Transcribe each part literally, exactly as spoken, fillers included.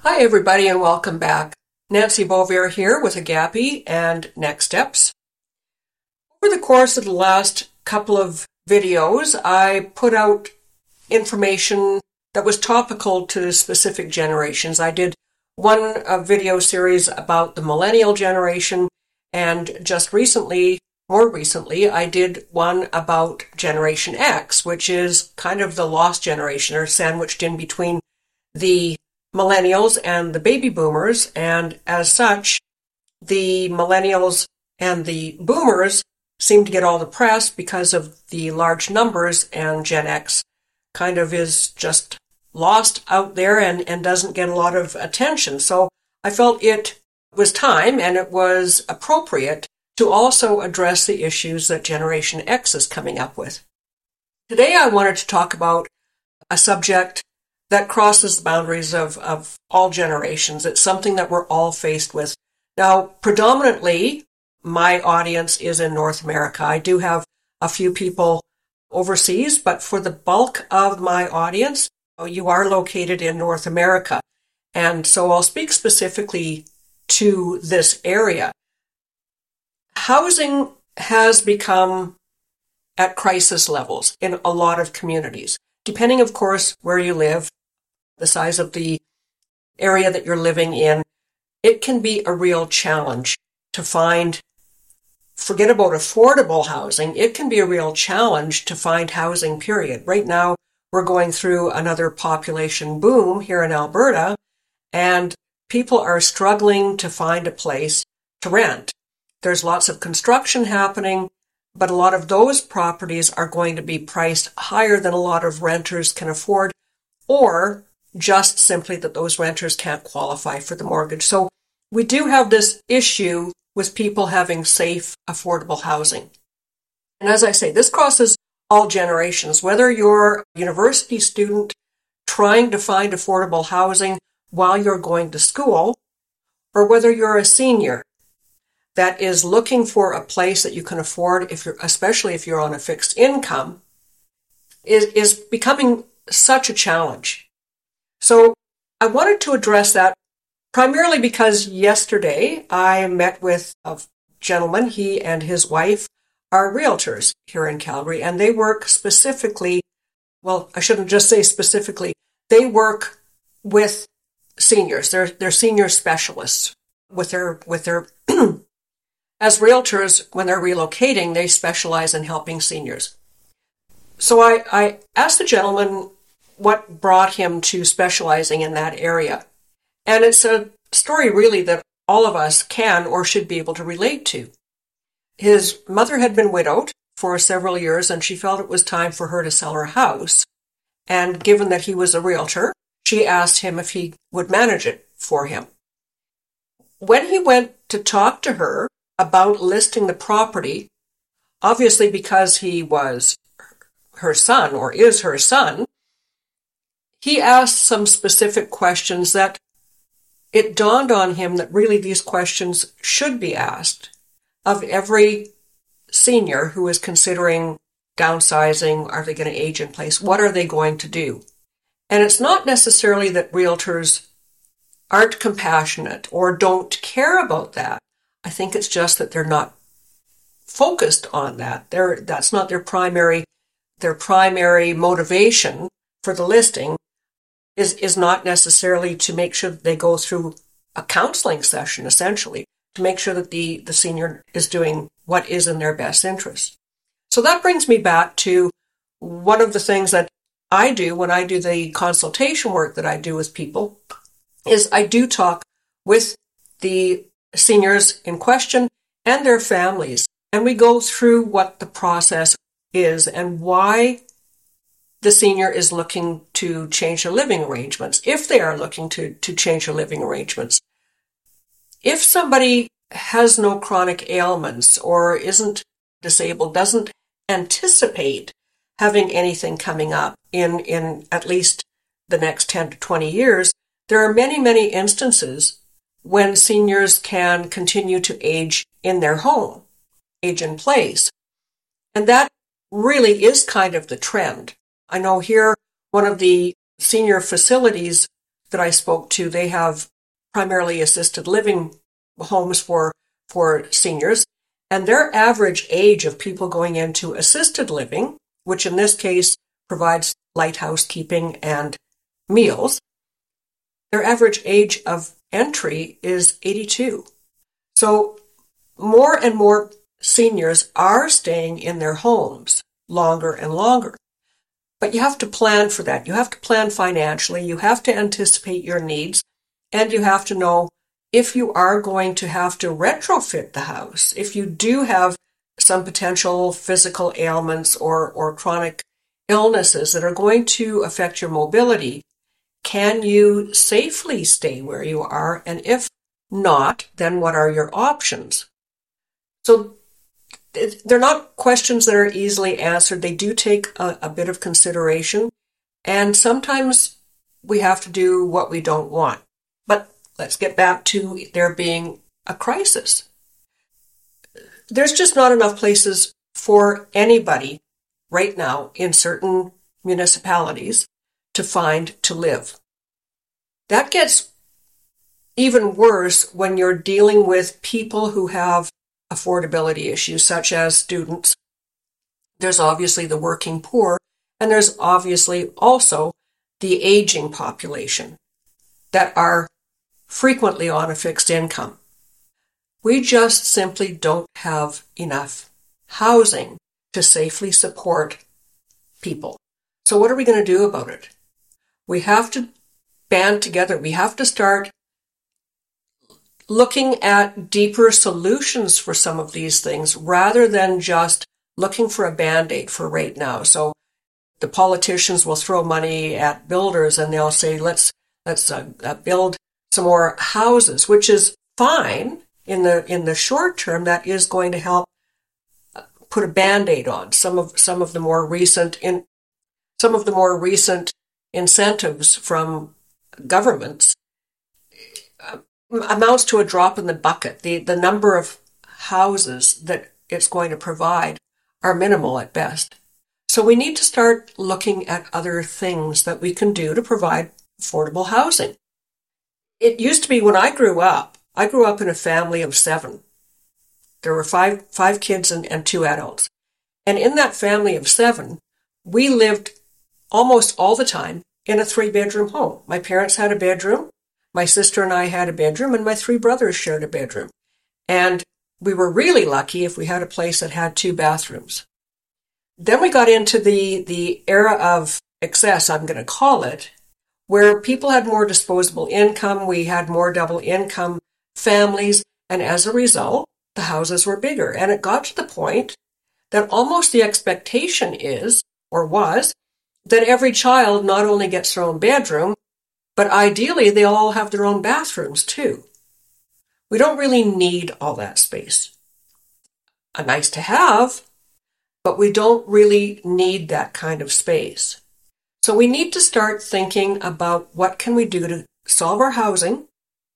Hi, everybody, and welcome back. Nancy Beauvier here with Agape and Next Steps. Over the course of the last couple of videos, I put out information that was topical to specific generations. I did one uh, video series about the millennial generation, and just recently, more recently, I did one about Generation X, which is kind of the lost generation, or sandwiched in between the millennials and the baby boomers, and as such, the millennials and the boomers seem to get all the press because of the large numbers, and Gen X kind of is just lost out there and, and doesn't get a lot of attention. So I felt it was time and it was appropriate to also address the issues that Generation X is coming up with. Today I wanted to talk about a subject that crosses the boundaries of, of all generations. It's something that we're all faced with. Now, predominantly, my audience is in North America. I do have a few people overseas, but for the bulk of my audience, you are located in North America. And so I'll speak specifically to this area. Housing has become at crisis levels in a lot of communities, depending, of course, where you live, the size of the area that you're living in. It can be a real challenge to find, forget about affordable housing, it can be a real challenge to find housing, period. Right now, we're going through another population boom here in Alberta, and people are struggling to find a place to rent. There's lots of construction happening, but a lot of those properties are going to be priced higher than a lot of renters can afford, or just simply that those renters can't qualify for the mortgage. So we do have this issue with people having safe, affordable housing. And as I say, this crosses all generations, whether you're a university student trying to find affordable housing while you're going to school, or whether you're a senior that is looking for a place that you can afford, if you're, especially if you're on a fixed income, is, is becoming such a challenge. So I wanted to address that primarily because yesterday I met with a gentleman. He and his wife are realtors here in Calgary, and they work specifically, well, I shouldn't just say specifically, they work with seniors. They're, they're senior specialists with their, with their, as realtors, when they're relocating, they specialize in helping seniors. So I, I asked the gentleman what brought him to specializing in that area. And it's a story really that all of us can or should be able to relate to. His mother had been widowed for several years, and she felt it was time for her to sell her house. And given that he was a realtor, she asked him if he would manage it for him. When he went to talk to her about listing the property, obviously because he was her son or is her son, he asked some specific questions that it dawned on him that really these questions should be asked of every senior who is considering downsizing. Are they going to age in place? What are they going to do? And it's not necessarily that realtors aren't compassionate or don't care about that. I think it's just that they're not focused on that. They're, that's not their primary, their primary motivation for the listing. Is, is not necessarily to make sure that they go through a counseling session, essentially, to make sure that the, the senior is doing what is in their best interest. So that brings me back to one of the things that I do when I do the consultation work that I do with people, is I do talk with the seniors in question and their families, and we go through what the process is and why the senior is looking to change their living arrangements, if they are looking to, to change their living arrangements. If somebody has no chronic ailments or isn't disabled, doesn't anticipate having anything coming up in, in at least the next ten to twenty years, there are many, many instances when seniors can continue to age in their home, age in place. And that really is kind of the trend. I know here one of the senior facilities that I spoke to, they have primarily assisted living homes for, for seniors. And their average age of people going into assisted living, which in this case provides light housekeeping and meals, their average age of entry is eighty-two. So more and more seniors are staying in their homes longer and longer. But you have to plan for that. You have to plan financially. You have to anticipate your needs. And you have to know if you are going to have to retrofit the house, if you do have some potential physical ailments or, or chronic illnesses that are going to affect your mobility, can you safely stay where you are? And if not, then what are your options? So they're not questions that are easily answered. They do take a, a bit of consideration. And sometimes we have to do what we don't want. But let's get back to there being a crisis. There's just not enough places for anybody right now in certain municipalities to find to live. That gets even worse when you're dealing with people who have affordability issues, such as students. There's obviously the working poor, and there's obviously also the aging population that are frequently on a fixed income. We just simply don't have enough housing to safely support people. So what are we going to do about it? We have to band together. We have to start looking at deeper solutions for some of these things rather than just looking for a Band-Aid for right now. So the politicians will throw money at builders and they'll say, let's let's uh, uh, build some more houses, which is fine in the in the short term. That is going to help put a Band-Aid on some of some of the more recent in some of the more recent incentives from governments. Uh, amounts to a drop in the bucket. The, the number of houses that it's going to provide are minimal at best. So we need to start looking at other things that we can do to provide affordable housing. It used to be when I grew up, I grew up in a family of seven. There were five, five kids and, and two adults. And in that family of seven, we lived almost all the time in a three-bedroom home. My parents had a bedroom. My sister and I had a bedroom, and my three brothers shared a bedroom. And we were really lucky if we had a place that had two bathrooms. Then we got into the, the era of excess, I'm going to call it, where people had more disposable income, we had more double income families, and as a result, the houses were bigger. And it got to the point that almost the expectation is, or was, that every child not only gets their own bedroom, but ideally, they all have their own bathrooms, too. We don't really need all that space. A nice to have, but we don't really need that kind of space. So we need to start thinking about what can we do to solve our housing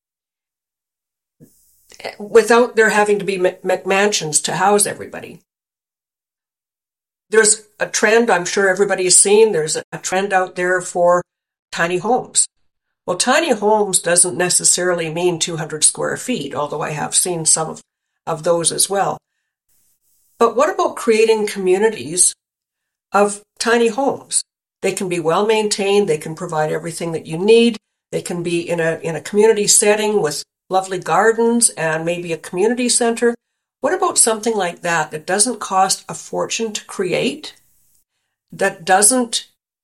without there having to be McMansions to house everybody. There's a trend, I'm sure everybody's seen, there's a trend out there for tiny homes. Well, tiny homes doesn't necessarily mean two hundred square feet, although I have seen some of, of those as well. But what about creating communities of tiny homes? They can be well maintained, they can provide everything that you need, they can be in a in a community setting with lovely gardens and maybe a community center. What about something like that that doesn't cost a fortune to create, that doesn't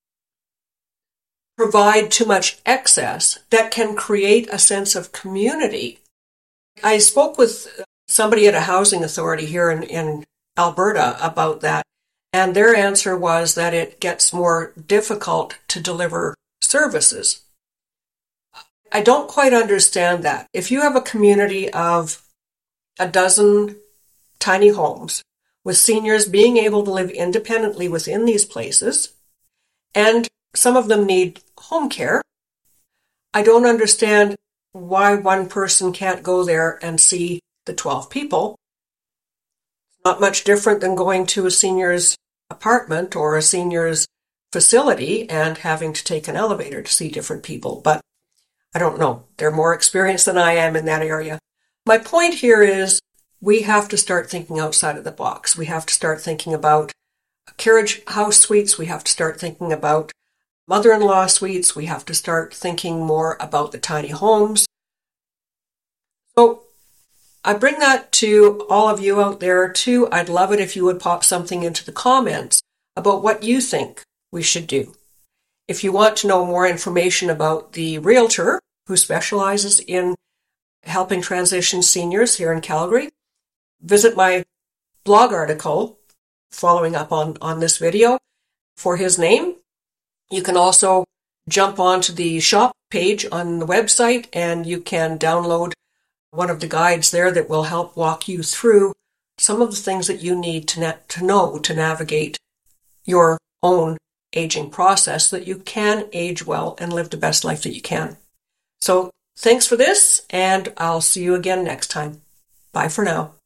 provide too much excess, that can create a sense of community? I spoke with somebody at a housing authority here in, in Alberta about that, and their answer was that it gets more difficult to deliver services. I don't quite understand that. If you have a community of a dozen tiny homes with seniors being able to live independently within these places, and some of them need home care, I don't understand why one person can't go there and see the twelve people. It's not much different than going to a senior's apartment or a senior's facility and having to take an elevator to see different people. But I don't know. They're more experienced than I am in that area. My point here is we have to start thinking outside of the box. We have to start thinking about carriage house suites. We have to start thinking about mother-in-law suites. We have to start thinking more about the tiny homes. So I bring that to all of you out there too. I'd love it if you would pop something into the comments about what you think we should do. If you want to know more information about the realtor who specializes in helping transition seniors here in Calgary, visit my blog article following up on, on this video for his name. You can also jump onto the shop page on the website and you can download one of the guides there that will help walk you through some of the things that you need to, na- to know to navigate your own aging process so that you can age well and live the best life that you can. So thanks for this, and I'll see you again next time. Bye for now.